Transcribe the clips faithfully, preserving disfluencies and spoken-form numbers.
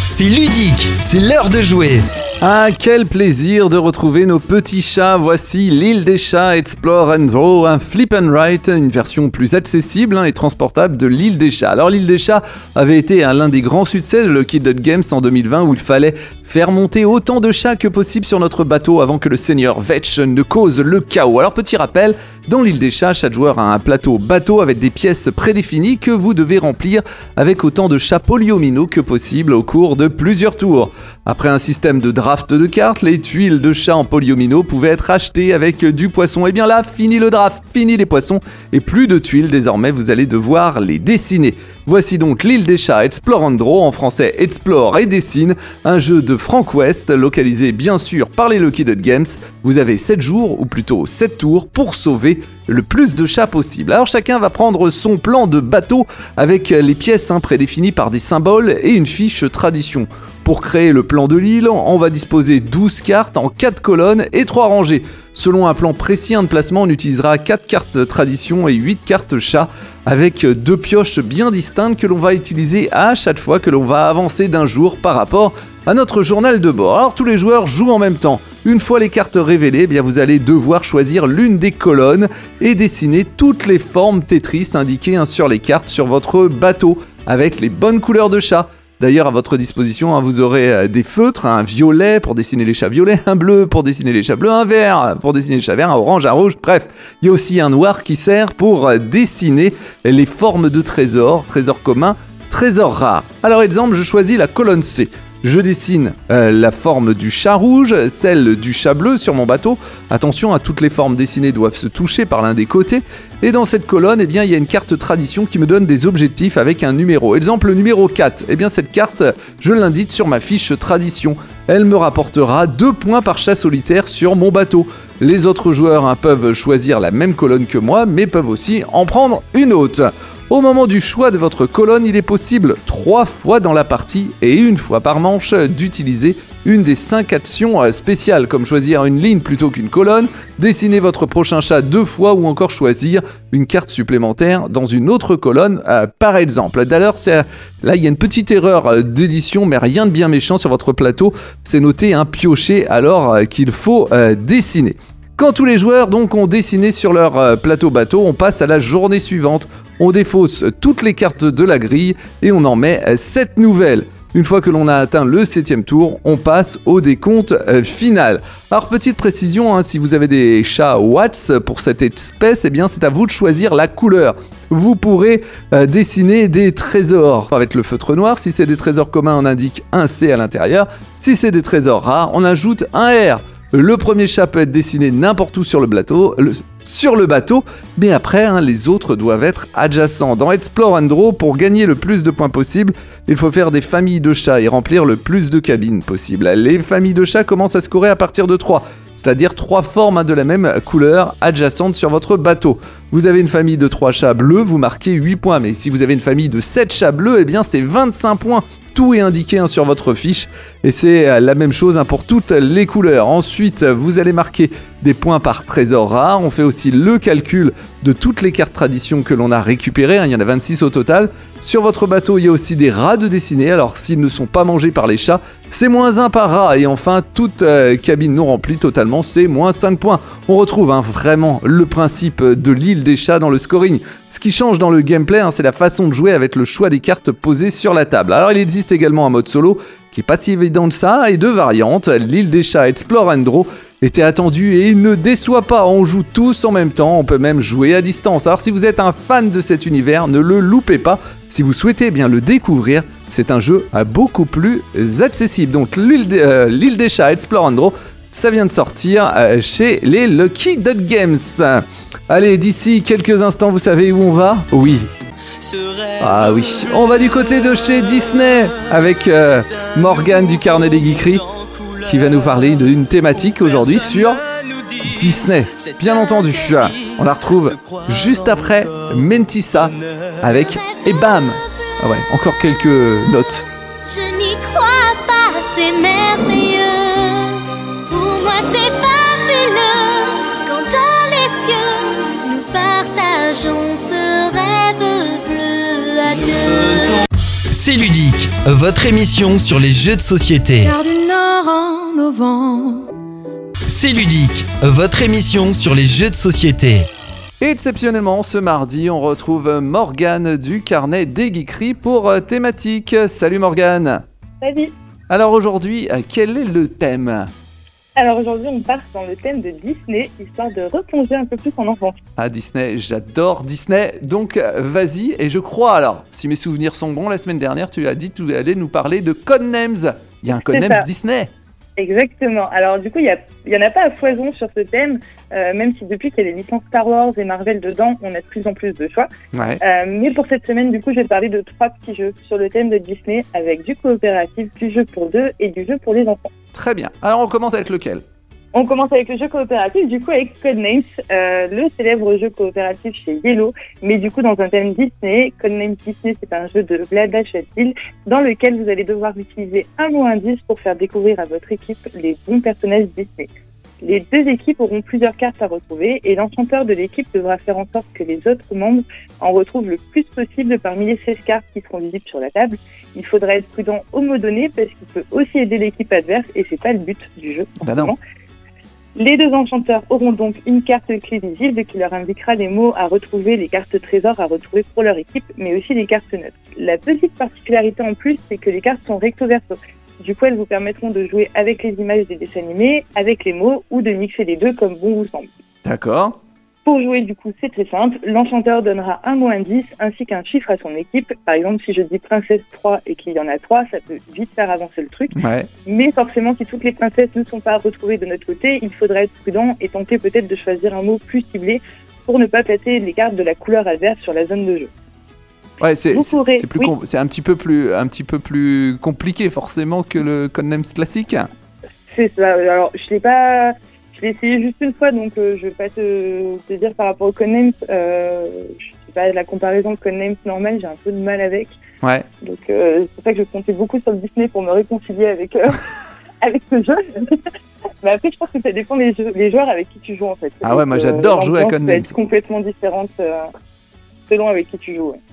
c'est ludique, c'est l'heure de jouer. Ah, quel plaisir de retrouver nos petits chats. Voici l'île des chats Explore and Draw, un flip and write, une version plus accessible hein, et transportable de l'île des chats. Alors l'île des chats avait été hein, l'un des grands succès de Lucky Duck Games en deux mille vingt où il fallait faire monter autant de chats que possible sur notre bateau avant que le seigneur Vetch ne cause le chaos. Alors petit rappel, dans l'île des chats, chaque joueur a un plateau bateau avec des pièces prédéfinies que vous devez remplir avec autant de chats polyomino que possible au cours de plusieurs tours. Après un système de draft de cartes, les tuiles de chats en polyomino pouvaient être achetées avec du poisson. Et bien là, fini le draft, fini les poissons et plus de tuiles, désormais vous allez devoir les dessiner. Voici donc l'île des chats Explore and Draw, en français Explore et Dessine, un jeu de Frank West, localisé bien sûr par les Lucky Duck Games. Vous avez sept jours, ou plutôt sept tours, pour sauver le plus de chats possible. Alors chacun va prendre son plan de bateau avec les pièces hein, prédéfinies par des symboles et une fiche tradition. Pour créer le plan de l'île, on va disposer douze cartes en quatre colonnes et trois rangées. Selon un plan précis de placement, on utilisera quatre cartes tradition et huit cartes chat avec deux pioches bien distinctes que l'on va utiliser à chaque fois que l'on va avancer d'un jour par rapport à notre journal de bord. Alors tous les joueurs jouent en même temps. Une fois les cartes révélées, eh bien vous allez devoir choisir l'une des colonnes et dessiner toutes les formes Tetris indiquées hein, sur les cartes sur votre bateau avec les bonnes couleurs de chat. D'ailleurs, à votre disposition, hein, vous aurez euh, des feutres, un violet pour dessiner les chats violets, un bleu pour dessiner les chats bleus, un vert pour dessiner les chats verts, un orange, un rouge, bref. Il y a aussi un noir qui sert pour euh, dessiner les formes de trésors, trésors communs, trésors rares. Alors exemple, je choisis la colonne C. Je dessine euh, la forme du chat rouge, celle du chat bleu sur mon bateau. Attention, à toutes les formes dessinées doivent se toucher par l'un des côtés. Et dans cette colonne, eh bien, il y a une carte tradition qui me donne des objectifs avec un numéro. Exemple, le numéro quatre. Eh bien, cette carte, je l'indique sur ma fiche tradition. Elle me rapportera deux points par chat solitaire sur mon bateau. Les autres joueurs hein, peuvent choisir la même colonne que moi, mais peuvent aussi en prendre une autre. Au moment du choix de votre colonne, il est possible trois fois dans la partie et une fois par manche d'utiliser une des cinq actions spéciales, comme choisir une ligne plutôt qu'une colonne, dessiner votre prochain chat deux fois ou encore choisir une carte supplémentaire dans une autre colonne, euh, par exemple. D'ailleurs, c'est, là, il y a une petite erreur d'édition, mais rien de bien méchant sur votre plateau. C'est noté un pioché alors euh, qu'il faut euh, dessiner. Quand tous les joueurs donc ont dessiné sur leur euh, plateau bateau, on passe à la journée suivante. On défausse toutes les cartes de la grille et on en met euh, sept nouvelles. Une fois que l'on a atteint le septième tour, on passe au décompte euh, final. Alors petite précision, hein, si vous avez des chats Watts pour cette espèce, eh bien c'est à vous de choisir la couleur. Vous pourrez euh, dessiner des trésors avec le feutre noir. Si c'est des trésors communs, on indique un C à l'intérieur. Si c'est des trésors rares, on ajoute un R. Le premier chat peut être dessiné n'importe où sur le bateau, le, sur le bateau, mais après, hein, les autres doivent être adjacents. Dans Explore and Draw, pour gagner le plus de points possible, il faut faire des familles de chats et remplir le plus de cabines possible. Les familles de chats commencent à scorer à partir de trois, c'est-à-dire trois formes hein, de la même couleur adjacentes sur votre bateau. Vous avez une famille de trois chats bleus, vous marquez huit points, mais si vous avez une famille de sept chats bleus, eh bien c'est vingt-cinq points. Tout est indiqué hein, sur votre fiche et c'est la même chose hein, pour toutes les couleurs. Ensuite, vous allez marquer des points par trésor rare. On fait aussi le calcul de toutes les cartes tradition que l'on a récupérées. Hein, il y en a vingt-six au total. Sur votre bateau, il y a aussi des rats de dessiner. Alors, s'ils ne sont pas mangés par les chats, c'est moins un par rat. Et enfin, toute euh, cabine non remplie totalement, c'est moins cinq points. On retrouve hein, vraiment le principe de l'île des chats dans le scoring. Ce qui change dans le gameplay, hein, c'est la façon de jouer avec le choix des cartes posées sur la table. Alors, il existe également un mode solo qui est pas si évident que ça et deux variantes. L'île des chats Explore and Draw était attendu et il ne déçoit pas. On joue tous en même temps, on peut même jouer à distance. Alors si vous êtes un fan de cet univers, ne le loupez pas. Si vous souhaitez bien le découvrir, c'est un jeu beaucoup plus accessible. Donc l'île des, euh, l'île des chats Explore and Draw, ça vient de sortir euh, chez les Lucky Duck Games. Allez, d'ici quelques instants, vous savez où on va ? Oui. Ah oui, on va du côté de chez Disney avec euh, Morgane du Carnet des Geekeries qui va nous parler d'une thématique aujourd'hui sur Disney. Bien entendu, on la retrouve juste après Mentissa avec Et bam. Ah ouais, encore quelques notes. Je n'y crois pas, c'est merveilleux. Pour moi c'est fabuleux. Quand dans les cieux nous partageons ce rêve bleu à deux. C'est ludique, votre émission sur les jeux de société. Gare du Nord en novembre. C'est ludique, votre émission sur les jeux de société. Exceptionnellement, ce mardi, on retrouve Morgane du Carnet des Geekeries pour euh, thématique. Salut Morgane. Salut. Alors aujourd'hui, euh, quel est le thème ? Alors aujourd'hui, on part dans le thème de Disney, histoire de replonger un peu plus en enfance. Ah, Disney, j'adore Disney. Donc euh, vas-y, et je crois alors, si mes souvenirs sont bons, la semaine dernière, tu as dit que tu allais nous parler de Codenames. Il y a un Codenames Disney. Exactement. Alors du coup, il n'y en a pas à foison sur ce thème, euh, même si depuis qu'il y a les licences Star Wars et Marvel dedans, on a de plus en plus de choix. Ouais. Euh, mais pour cette semaine, du coup, je vais parler de trois petits jeux sur le thème de Disney, avec du coopératif, du jeu pour deux et du jeu pour les enfants. Très bien. Alors on commence avec lequel ? On commence avec le jeu coopératif, du coup avec Codenames, euh, le célèbre jeu coopératif chez Yellow, mais du coup dans un thème Disney. Codenames Disney, c'est un jeu de Vlaada Churchill dans lequel vous allez devoir utiliser un mot indice pour faire découvrir à votre équipe les bons personnages Disney. Les deux équipes auront plusieurs cartes à retrouver et l'enchanteur de l'équipe devra faire en sorte que les autres membres en retrouvent le plus possible parmi les seize cartes qui seront visibles sur la table. Il faudra être prudent au mot donné parce qu'il peut aussi aider l'équipe adverse et c'est pas le but du jeu. Bah non. Les deux enchanteurs auront donc une carte clé visible qui leur indiquera les mots à retrouver, les cartes trésors à retrouver pour leur équipe, mais aussi les cartes neutres. La petite particularité en plus, c'est que les cartes sont recto verso. Du coup, elles vous permettront de jouer avec les images des dessins animés, avec les mots, ou de mixer les deux comme bon vous semble. D'accord. Pour jouer, du coup, c'est très simple. L'enchanteur donnera un mot indice ainsi qu'un chiffre à son équipe. Par exemple, si je dis princesse trois et qu'il y en a trois, ça peut vite faire avancer le truc. Ouais. Mais forcément, si toutes les princesses ne sont pas retrouvées de notre côté, il faudra être prudent et tenter peut-être de choisir un mot plus ciblé pour ne pas placer les cartes de la couleur adverse sur la zone de jeu. Ouais, c'est, Vous c'est, pourrez- c'est, plus oui. com- c'est un petit peu plus, un petit peu plus compliqué forcément que le Codenames classique. C'est ça. Alors, je l'ai pas... Je l'ai essayé juste une fois, donc euh, je vais pas te, te dire par rapport au Codenames. Euh, je sais pas, la comparaison de Codenames normal, j'ai un peu de mal avec. Ouais. Donc euh, c'est pour ça que je comptais beaucoup sur le Disney pour me réconcilier avec euh, avec ce jeu. Mais après, je pense que ça dépend des, jeux, des joueurs avec qui tu joues en fait. Ah ouais, moi, Donc, j'adore jouer à l'ambiance Codenames. peut être complètement différente euh, selon avec qui tu joues. Ouais.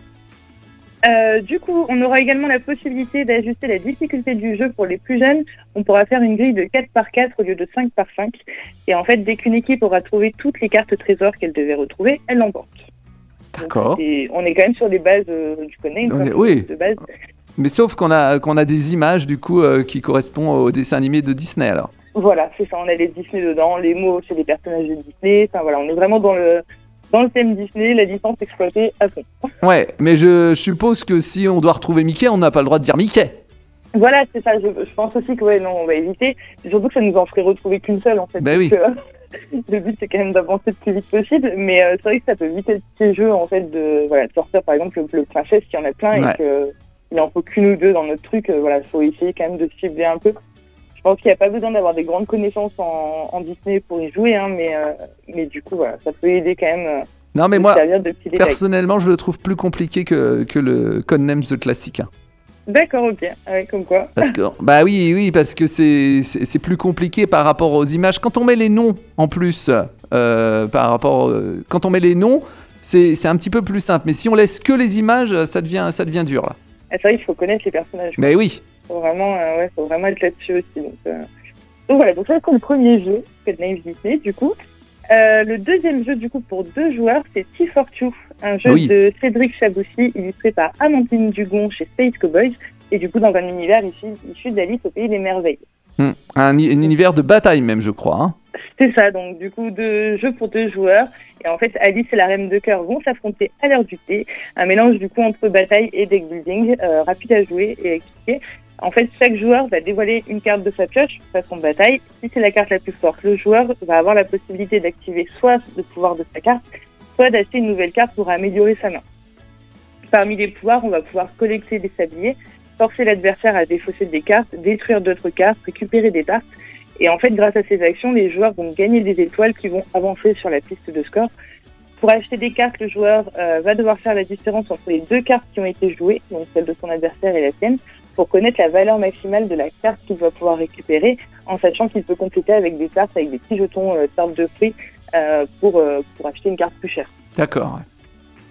Euh, du coup, on aura également la possibilité d'ajuster la difficulté du jeu pour les plus jeunes. On pourra faire une grille de quatre par quatre au lieu de cinq par cinq. Et en fait, dès qu'une équipe aura trouvé toutes les cartes trésors qu'elle devait retrouver, elle l'emporte. D'accord. Donc, c'est- on est quand même sur les bases euh, du Codenames. On est- hein, oui. De base. Mais sauf qu'on a, qu'on a des images du coup euh, qui correspondent aux dessins animés de Disney alors. Voilà, c'est ça. On a les Disney dedans. Les mots, c'est les personnages de Disney. Enfin voilà, on est vraiment dans le dans le thème Disney, la licence exploitée à fond. Ouais, mais je suppose que si on doit retrouver Mickey, on n'a pas le droit de dire Mickey. Voilà, c'est ça. Je, je pense aussi que ouais, non, on va éviter. Surtout que ça nous en ferait retrouver qu'une seule en fait. Bah oui. Donc, euh, le but c'est quand même d'avancer le plus vite possible, mais euh, c'est vrai que ça peut vite être petit jeu en fait de voilà de sortir par exemple le, le princesse qui en a plein Ouais. et que il en faut qu'une ou deux dans notre truc. Euh, voilà, faut essayer quand même de cibler un peu. Je pense qu'il n'y a pas besoin d'avoir des grandes connaissances en, en Disney pour y jouer, hein, mais euh, mais du coup voilà, ça peut aider quand même. Euh, Non mais de moi, servir de petits détails. personnellement, je le trouve plus compliqué que, que le Codenames classique. hein. D'accord, ok. Ouais, comme quoi. Parce que, bah oui, oui, parce que c'est, c'est, c'est plus compliqué par rapport aux images. Quand on met les noms en plus, euh, par rapport, euh, quand on met les noms, c'est, c'est un petit peu plus simple. Mais si on laisse que les images, ça devient, ça devient dur là. Ah, c'est vrai qu'il faut connaître les personnages. Mais oui. Faut vraiment, euh, ouais, faut vraiment être là-dessus aussi. Donc, euh... donc voilà, donc ça c'est le premier jeu, Codenames Disney, du coup. Euh, le deuxième jeu, du coup, pour deux joueurs, c'est T for Two, un jeu Oui. de Cédric Chaboussi, illustré par Amandine Dugon chez Space Cowboys, et du coup dans un univers issu, issu d'Alice au Pays des Merveilles. Hmm. Un, un univers de bataille même, je crois. hein. C'est ça, donc du coup, deux jeux pour deux joueurs. Et en fait, Alice et la Reine de Cœur vont s'affronter à l'heure du thé. Un mélange du coup entre bataille et deck building, euh, rapide à jouer et à expliquer. En fait, chaque joueur va dévoiler une carte de sa pioche façon bataille. Si c'est la carte la plus forte, le joueur va avoir la possibilité d'activer soit le pouvoir de sa carte, soit d'acheter une nouvelle carte pour améliorer sa main. Parmi les pouvoirs, on va pouvoir collecter des sabliers, forcer l'adversaire à défausser des cartes, détruire d'autres cartes, récupérer des tartes. Et en fait, grâce à ces actions, les joueurs vont gagner des étoiles qui vont avancer sur la piste de score. Pour acheter des cartes, le joueur euh, va devoir faire la différence entre les deux cartes qui ont été jouées, donc celle de son adversaire et la sienne, pour connaître la valeur maximale de la carte qu'il va pouvoir récupérer, en sachant qu'il peut compléter avec des cartes, avec des petits jetons euh, tartes de fruits euh, pour, euh, pour acheter une carte plus chère. D'accord. ouais.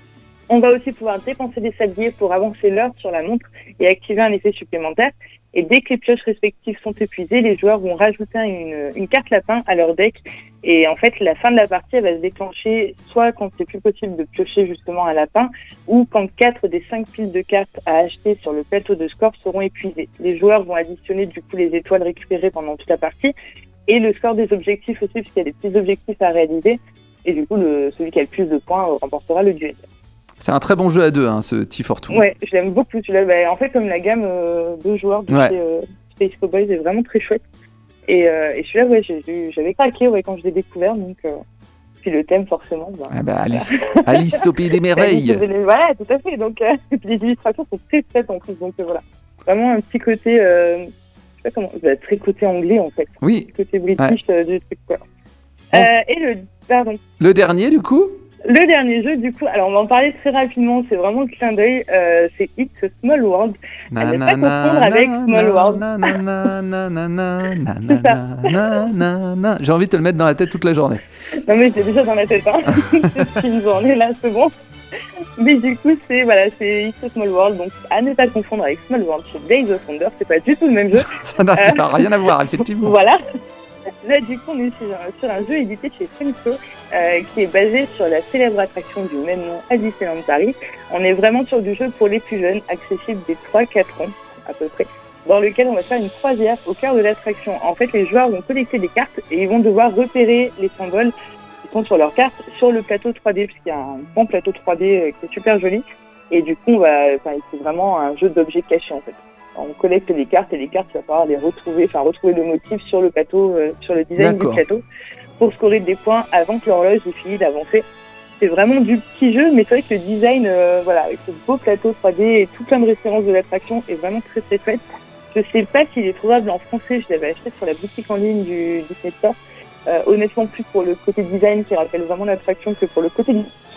On va aussi pouvoir dépenser des sabliers pour avancer l'heure sur la montre et activer un effet supplémentaire. Et dès que les pioches respectives sont épuisées, les joueurs vont rajouter une, une carte lapin à leur deck. Et en fait, la fin de la partie, elle va se déclencher soit quand c'est plus possible de piocher justement un lapin, ou quand quatre des cinq piles de cartes à acheter sur le plateau de score seront épuisées. Les joueurs vont additionner du coup les étoiles récupérées pendant toute la partie et le score des objectifs aussi, puisqu'il y a des petits objectifs à réaliser. Et du coup, le, celui qui a le plus de points euh, remportera le duel. C'est un très bon jeu à deux, hein, ce T quatre Two. Ouais, je l'aime beaucoup. Celui-là, bah, en fait, comme la gamme euh, de joueurs de Ouais. chez euh, Space Cowboys est vraiment très chouette. Et, euh, et celui-là, ouais, j'ai, j'ai- j'avais craqué ouais, quand je l'ai découvert. Donc, euh, puis le thème, forcément. Bah, Ah bah, Alice, Alice au pays des merveilles. Voilà, tout à fait. Donc, euh, et puis les illustrations sont très faites en plus. Donc, euh, voilà. Vraiment un petit côté, euh, je sais pas comment, bah, très côté anglais en fait. Oui, Côté british euh, du truc, quoi. Bon. Euh, et le, pardon. le dernier du coup. Le dernier jeu, du coup, alors on va en parler très rapidement, c'est vraiment le clin d'œil, euh, c'est It's a Small World. À ne pas confondre avec Small World. na, na, na, na, na, na, na, C'est ça. na, na, na, na. J'ai envie de te le mettre dans la tête toute la journée. Non mais j'ai déjà dans la tête, hein. C'est une journée là, c'est bon. Mais du coup, c'est voilà, c'est It's a Small World, donc à ne pas confondre avec Small World chez Days of Wonder, c'est pas du tout le même jeu. Ça n'a Euh. rien à voir, effectivement. Voilà. Là, du coup, on est sur un, sur un jeu édité chez Funko, euh, qui est basé sur la célèbre attraction du même nom à Disneyland Paris. On est vraiment sur du jeu pour les plus jeunes, accessible des trois quatre ans, à peu près, dans lequel on va faire une croisière au cœur de l'attraction. En fait, les joueurs vont collecter des cartes et ils vont devoir repérer les symboles qui sont sur leurs cartes sur le plateau trois D, puisqu'il y a un bon plateau trois D euh, qui est super joli. Et du coup, on va, enfin, c'est vraiment un jeu d'objets cachés, en fait. On collecte les cartes et les cartes, il va falloir les retrouver, enfin retrouver le motif sur le plateau, euh, sur le design du D'accord. plateau, pour scorer des points avant que l'horloge ait fini d'avancer. C'est vraiment du petit jeu, mais c'est vrai que le design, euh, voilà, avec ce beau plateau trois D et tout plein de références de l'attraction est vraiment très très chouette. Je sais pas s'il est trouvable en français, je l'avais acheté sur la boutique en ligne du Disney Store. Euh, honnêtement, plus pour le côté design qui rappelle vraiment l'attraction que pour le côté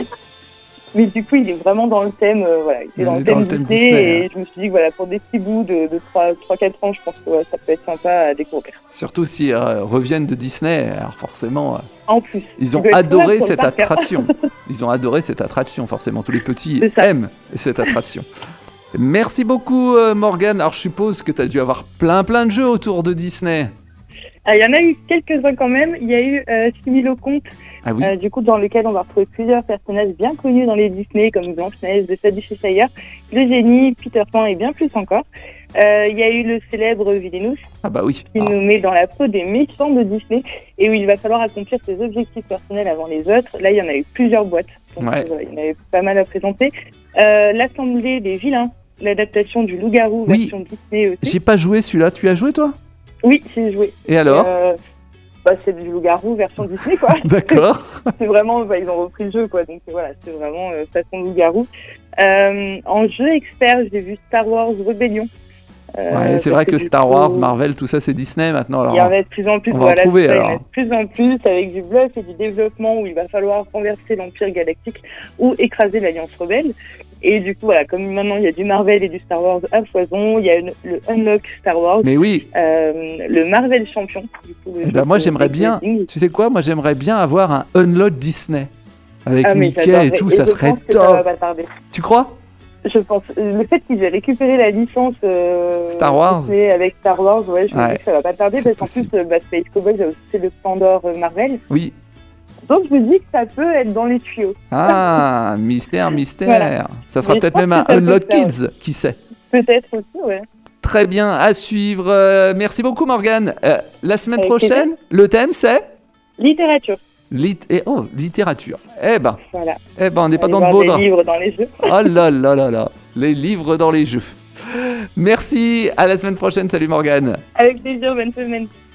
mais du coup, il est vraiment dans le thème, euh, voilà, il est Il dans est le dans thème le thème Disney, Disney, et je me suis dit que voilà, pour des petits bouts de, de trois quatre ans, je pense que ouais, ça peut être sympa à découvrir. Surtout s'ils euh, reviennent de Disney, alors forcément, euh, En plus. ils ont Il doit être adoré trouvable pour cette le parc, hein. attraction. Ils ont adoré cette attraction, forcément. Tous les petits C'est ça. aiment cette attraction. Merci beaucoup, euh, Morgane. Alors, je suppose que tu as dû avoir plein, plein de jeux autour de Disney. Ah, il y en a eu quelques-uns quand même. Il y a eu euh, Similo Conte, Ah oui, euh, du coup, dans lequel on va retrouver plusieurs personnages bien connus dans les Disney, comme Blanche-Neige, de Sadie Cheshire, le génie, Peter Pan et bien plus encore. Euh, il y a eu le célèbre Villainous, ah bah oui. qui Ah, nous met dans la peau des méchants de Disney et où il va falloir accomplir ses objectifs personnels avant les autres. Là, il y en a eu plusieurs boîtes, donc Ouais. euh, voilà, il y en avait pas mal à présenter. Euh, L'Assemblée des vilains, l'adaptation du Loup-garou Oui. version Disney aussi. j'ai pas joué celui-là. Tu as joué, toi? Oui, j'ai joué. Et alors? Euh, bah, c'est du Loup-garou version Disney, quoi. D'accord. C'est vraiment, bah, ils ont repris le jeu, quoi. Donc voilà, c'est vraiment euh, façon Loup-garou. Euh, en jeu expert, j'ai vu Star Wars Rebellion. Euh, Ouais, c'est parce vrai que du Star coup, Wars, Marvel, tout ça, c'est Disney maintenant. Alors, il y en a de plus en plus, on va en voilà, trouver, tout ça, il y en alors. a de plus en plus avec du bluff et du développement où il va falloir renverser l'Empire galactique ou écraser l'Alliance rebelle. Et du coup, voilà, comme maintenant il y a du Marvel et du Star Wars à foison, il y a une- le Unlock Star Wars, mais oui. euh, le Marvel Champion. Du coup, le Eh jeu ben moi, de j'aimerais deck bien. building. Tu sais quoi? Moi, j'aimerais bien avoir un Unlock Disney avec Ah, mais Mickey j'adorerais. et tout. Et Ça je serait pense que ça va top. pas tarder. Tu crois? Je pense le fait qu'ils aient récupéré la licence euh, Star Wars. Disney avec Star Wars, ouais, je me Ouais. dis que ça va pas tarder C'est parce qu'en possible. plus, euh, bah, Space Cowboys a aussi le Pandore euh, Marvel. Oui. Donc je me dis que ça peut être dans les tuyaux. Ah, mystère, mystère. Voilà. Ça sera Mais je peut-être pense même que un ça peut Unlock se faire, Kids, qui sait. Peut-être aussi, ouais. Très bien, à suivre. Euh, merci beaucoup, Morgane. Euh, la semaine Avec prochaine, le thème c'est Littérature, Lit et oh, littérature. Eh ben, voilà. eh ben, on n'est pas Allez dans de voir beaux des draps. livres dans les jeux. Oh là là là là, les livres dans les jeux. Merci, à la semaine prochaine. Salut, Morgane. Avec plaisir, bonne semaine.